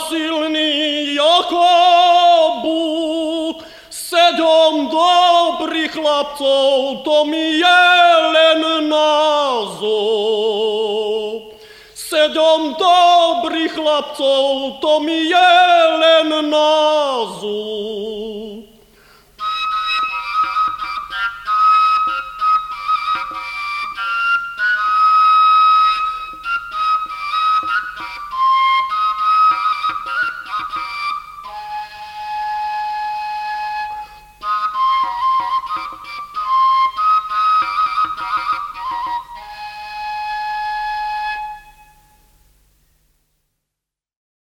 silný ako búk. 7 dobrých chlapcov, to mi je len názov. 7 dobrých chlapcov, to mi je len názov.